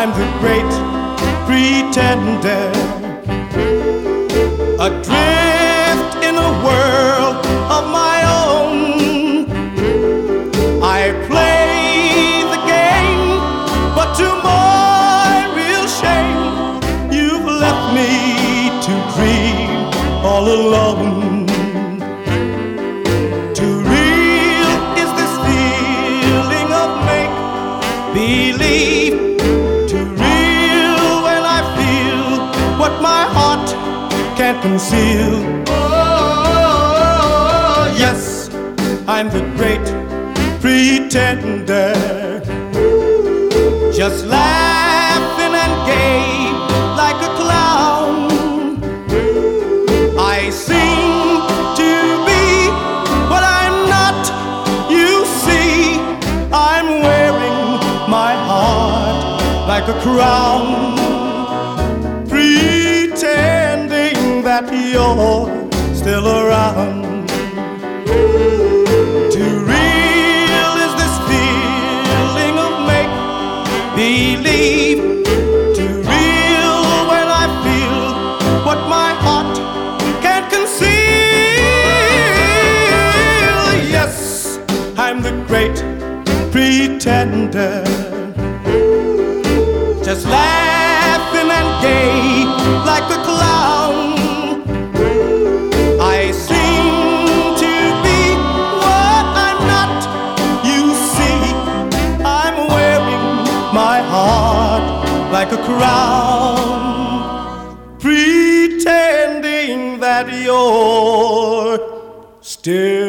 I'm the great pretender, adrift in a world of my own. I play the game, but to my real shame, you've left me to dream all alone. Too real is this feeling of make-believe, too real when I feel what my heart can't conceal. Oh, yes, I'm the great pretender, just laughing and gay like a clown. I seem to be what I'm not, you see. I'm wearing my heart like a crown, pretending that you're still around. Too real is this feeling of make-believe, too real when I feel what my heart can't conceal. Yes, I'm the great pretender, just laughing and gay like a clown. I seem to be what I'm not, you see. I'm wearing my heart like a crown, pretending that you're still